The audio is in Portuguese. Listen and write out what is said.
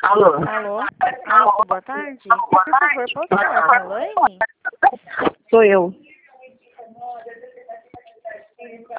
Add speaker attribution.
Speaker 1: Alô?
Speaker 2: Alô? Alô, boa tarde. Por favor, posso falar com a Elaine?
Speaker 1: Sou eu.